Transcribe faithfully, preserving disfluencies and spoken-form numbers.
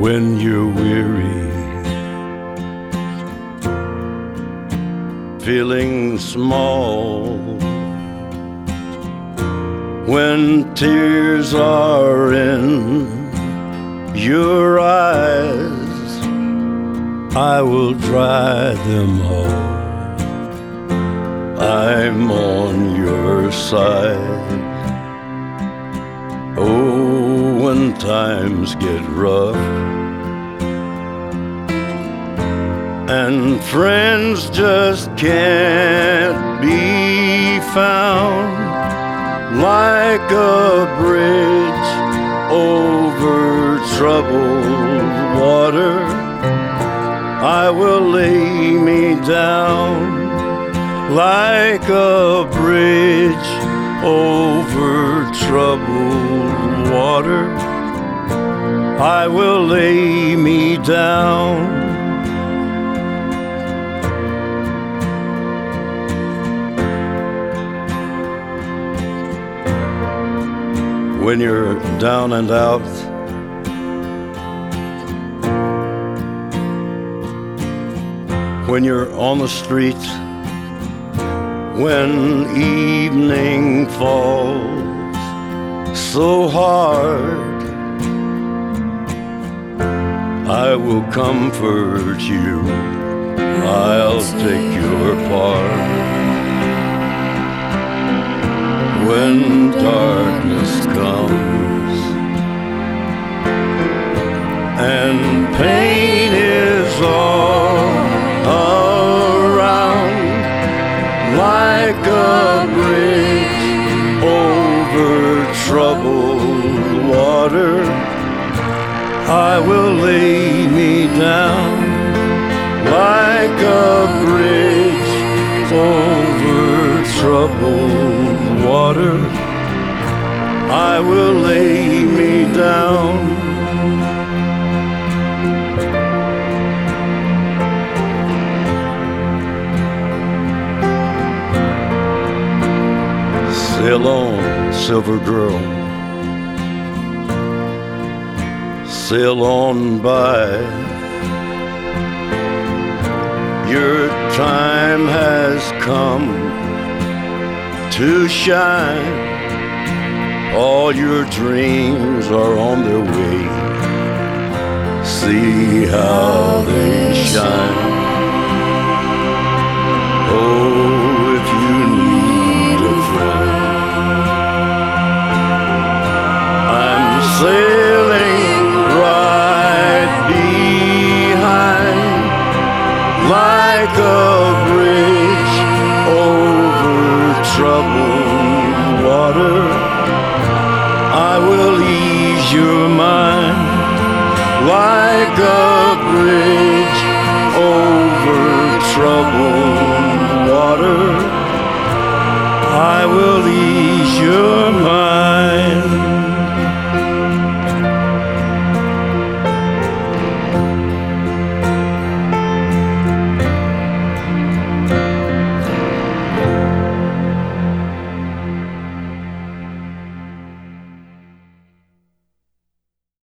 when you're weary, feeling small, when tears are in your eyes, I will dry them all. I'm on your side. Oh, when times get rough and friends just can't be found, like a bridge over troubled water, I will lay me down. Like a bridge over troubled water, I will lay me down. When you're down and out, when you're on the street, when evening falls so hard, I will comfort you, I'll take your part. When darkness comes and pain is all around, like a bridge over troubled water, I will lay me down. Like a bridge over troubled water, I will lay me down. Sail on, silver girl, sail on by. Your time has come to shine. All your dreams are on their way. See how they shine. Oh, if you need a friend, sailing right behind, like a bridge over troubled water, I will ease your mind. Like a bridge over troubled water, I will ease your mind.